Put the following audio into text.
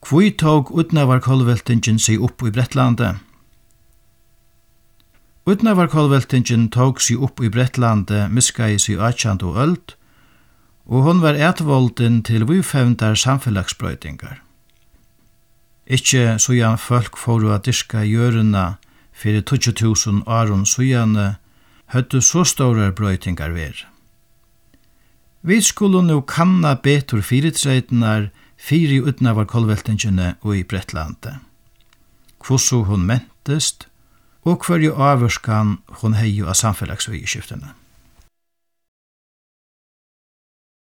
Hvor tog utnavarkolveltingen seg opp i Brettlande? Utnavarkolveltingen tog seg opp i Brettlande miskais i 18. øld, og hon var etvolden til vifevndar samfellagsbrøytingar. Ikkje såjan folk for å dyrka jørena fyrir 20.000 åren såjane høttu så store brøytingar ver. Vi skulle nu kanna betur fyrirtreitenar fyri utnavarkolveltingene og i Brettlande. Hvordan hon mentest, og hverju avvurskan hon heiu av samfellagsvigiskiftene.